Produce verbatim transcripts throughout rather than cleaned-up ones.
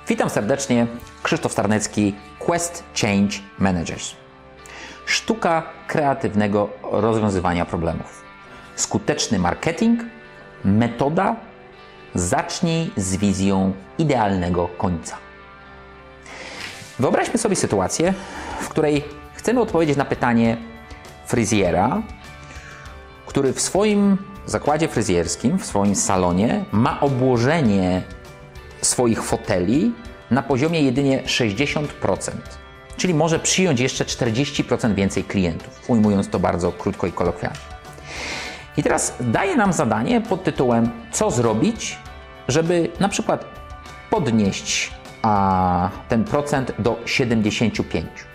Witam serdecznie, Krzysztof Starnecki, Quest Change Managers. Sztuka kreatywnego rozwiązywania problemów. Skuteczny marketing, metoda, zacznij z wizją idealnego końca. Wyobraźmy sobie sytuację, w której chcemy odpowiedzieć na pytanie fryzjera, który w swoim zakładzie fryzjerskim, w swoim salonie ma obłożenie swoich foteli na poziomie jedynie sześćdziesiąt procent, czyli może przyjąć jeszcze czterdzieści procent więcej klientów, ujmując to bardzo krótko i kolokwialnie. I teraz daje nam zadanie pod tytułem co zrobić, żeby na przykład podnieść a, ten procent do siedemdziesięciu pięciu.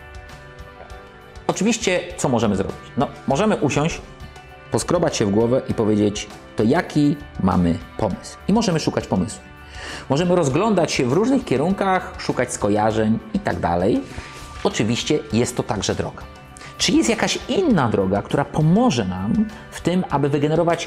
Oczywiście co możemy zrobić? No, możemy usiąść, poskrobać się w głowę i powiedzieć, to jaki mamy pomysł. I możemy szukać pomysłu. Możemy rozglądać się w różnych kierunkach, szukać skojarzeń i tak dalej. Oczywiście jest to także droga. Czy jest jakaś inna droga, która pomoże nam w tym, aby wygenerować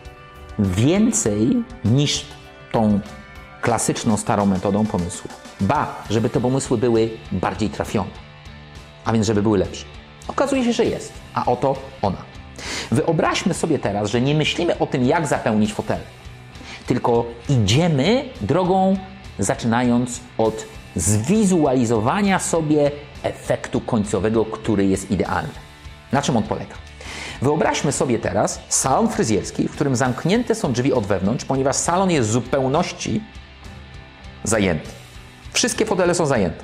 więcej niż tą klasyczną, starą metodą pomysłów? Ba, żeby te pomysły były bardziej trafione, a więc żeby były lepsze. Okazuje się, że jest, a oto ona. Wyobraźmy sobie teraz, że nie myślimy o tym, jak zapełnić fotel, tylko idziemy drogą zaczynając od zwizualizowania sobie efektu końcowego, który jest idealny. Na czym on polega? Wyobraźmy sobie teraz salon fryzjerski, w którym zamknięte są drzwi od wewnątrz, ponieważ salon jest w zupełności zajęty. Wszystkie fotele są zajęte.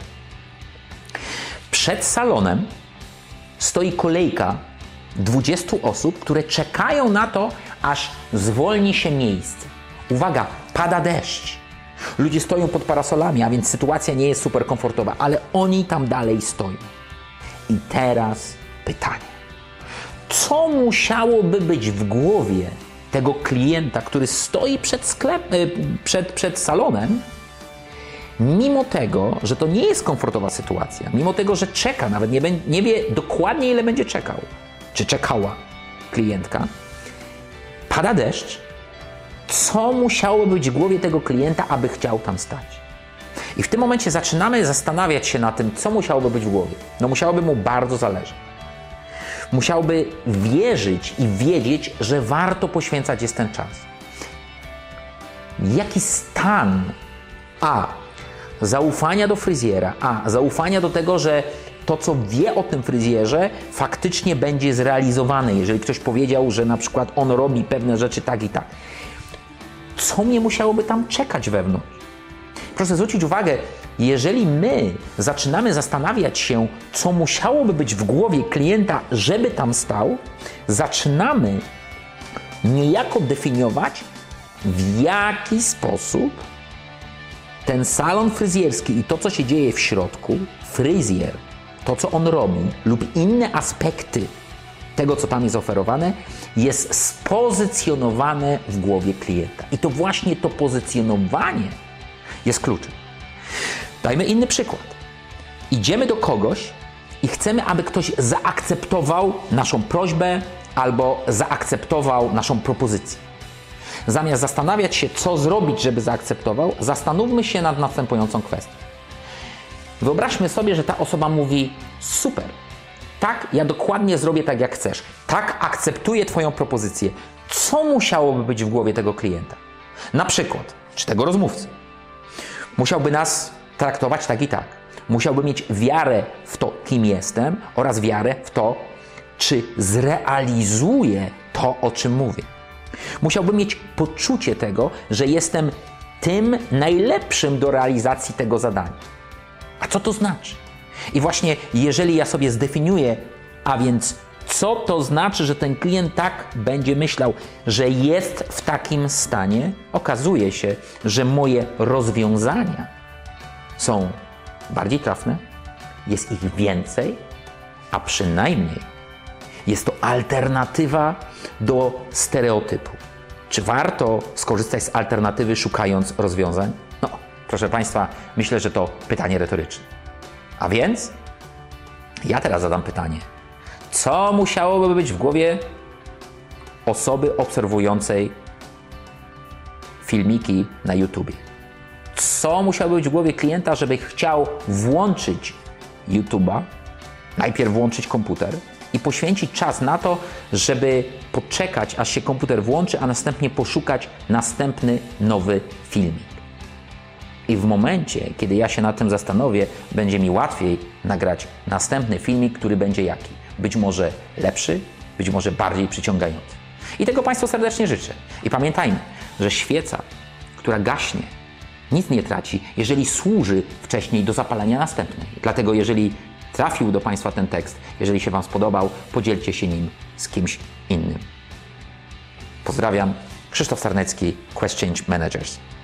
Przed salonem stoi kolejka dwudziestu osób, które czekają na to, aż zwolni się miejsce. Uwaga, pada deszcz. Ludzie stoją pod parasolami, a więc sytuacja nie jest super komfortowa, ale oni tam dalej stoją. I teraz pytanie. Co musiałoby być w głowie tego klienta, który stoi przed, sklep, przed, przed salonem, mimo tego, że to nie jest komfortowa sytuacja, mimo tego, że czeka, nawet nie, nie wie dokładnie, ile będzie czekał, czy czekała klientka, pada deszcz, co musiało być w głowie tego klienta, aby chciał tam stać? I w tym momencie zaczynamy zastanawiać się na tym, co musiałoby być w głowie. No musiałoby mu bardzo zależeć. Musiałby wierzyć i wiedzieć, że warto poświęcać jest ten czas. Jaki stan a. zaufania do fryzjera, a. zaufania do tego, że to, co wie o tym fryzjerze, faktycznie będzie zrealizowane. Jeżeli ktoś powiedział, że na przykład on robi pewne rzeczy tak i tak. Co mnie musiałoby tam czekać wewnątrz? Proszę zwrócić uwagę, jeżeli my zaczynamy zastanawiać się, co musiałoby być w głowie klienta, żeby tam stał, zaczynamy niejako definiować, w jaki sposób ten salon fryzjerski i to, co się dzieje w środku, fryzjer, to, co on robi lub inne aspekty tego, co tam jest oferowane, jest spozycjonowane w głowie klienta. I to właśnie to pozycjonowanie jest kluczem. Dajmy inny przykład. Idziemy do kogoś i chcemy, aby ktoś zaakceptował naszą prośbę albo zaakceptował naszą propozycję. Zamiast zastanawiać się, co zrobić, żeby zaakceptował, zastanówmy się nad następującą kwestią. Wyobraźmy sobie, że ta osoba mówi: super, tak, ja dokładnie zrobię tak, jak chcesz. Tak, akceptuję Twoją propozycję. Co musiałoby być w głowie tego klienta? Na przykład, czy tego rozmówcy? Musiałby nas traktować tak i tak. Musiałby mieć wiarę w to, kim jestem oraz wiarę w to, czy zrealizuję to, o czym mówię. Musiałby mieć poczucie tego, że jestem tym najlepszym do realizacji tego zadania. A co to znaczy? I właśnie jeżeli ja sobie zdefiniuję, a więc co to znaczy, że ten klient tak będzie myślał, że jest w takim stanie, okazuje się, że moje rozwiązania są bardziej trafne, jest ich więcej, a przynajmniej jest to alternatywa do stereotypu. Czy warto skorzystać z alternatywy, szukając rozwiązań? No, proszę Państwa, myślę, że to pytanie retoryczne. A więc ja teraz zadam pytanie. Co musiałoby być w głowie osoby obserwującej filmiki na YouTubie? Co musiało być w głowie klienta, żeby chciał włączyć YouTube'a, najpierw włączyć komputer i poświęcić czas na to, żeby poczekać, aż się komputer włączy, a następnie poszukać następny nowy filmik. I w momencie, kiedy ja się nad tym zastanowię, będzie mi łatwiej nagrać następny filmik, który będzie jaki? Być może lepszy, być może bardziej przyciągający. I tego Państwu serdecznie życzę. I pamiętajmy, że świeca, która gaśnie, nic nie traci, jeżeli służy wcześniej do zapalenia następnej. Dlatego jeżeli trafił do Państwa ten tekst, jeżeli się Wam spodobał, podzielcie się nim z kimś innym. Pozdrawiam, Krzysztof Sarnecki, Quest Change Managers.